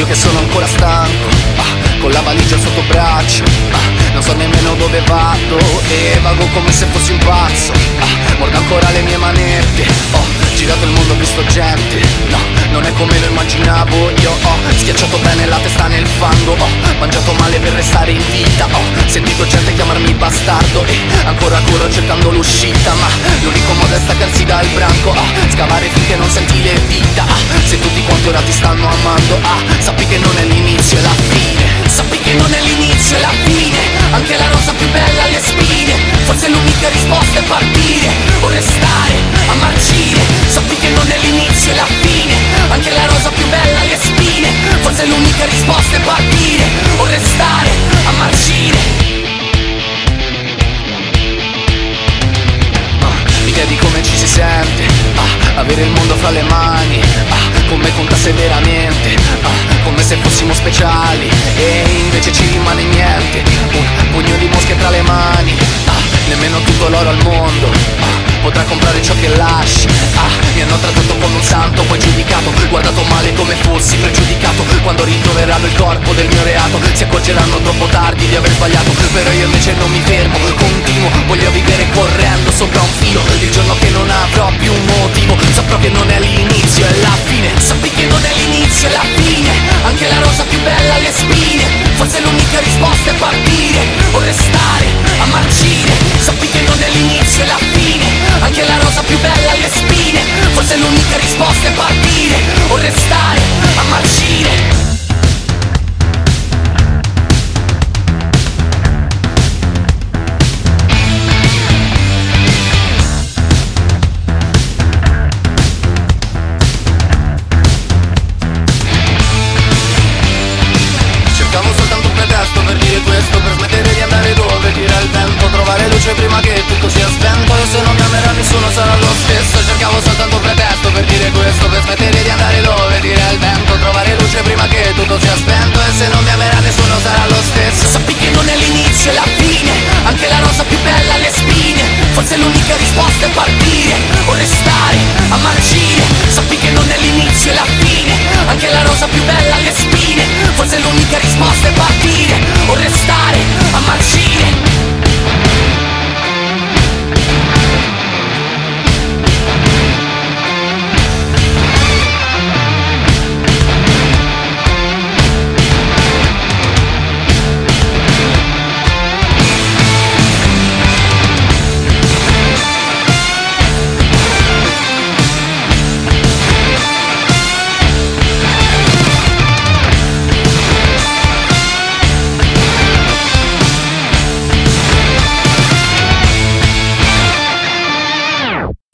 io che sono ancora stanco, con la valigia sotto braccio, non so nemmeno dove vado e vago come se fossi un pazzo, mordo ancora le mie manette, ho girato il mondo, ho visto gente, no, non è come lo immaginavo. Io ho schiacciato bene la testa nel fango, ho mangiato male per restare in vita, ho sentito gente chiamarmi bastardo e ancora corro cercando l'uscita, ma l'unico modo è staccarsi dal branco, scavare finché non senti le dita, se tutti quanti ora ti stanno amando, sappi che non è l'inizio e la fine, sappi che non è l'inizio e la fine, anche la rosa più bella ha le spine, forse l'unica risposta è partire o restare a marcire, sappi che non è l'inizio e la fine, anche la rosa più bella ha le spine, forse l'unica risposta è partire o restare a marcire. Mi chiedi come ci si sente, avere il mondo fra le mani, come contasse veramente, come se fossimo speciali e invece ci rimane niente, un pugno di mosche tra le mani, nemmeno tutto l'oro al mondo potrà comprare ciò che lasci, mi hanno trattato come un santo, poi giudicato, guardato male come fossi pregiudicato, quando ritroveranno il corpo del mio reato si accorgeranno troppo tardi di aver sbagliato, però io invece non mi fermo, continuo, voglio vivere correndo sopra un filo, il giorno che non avrò più un motivo, saprò che non è lì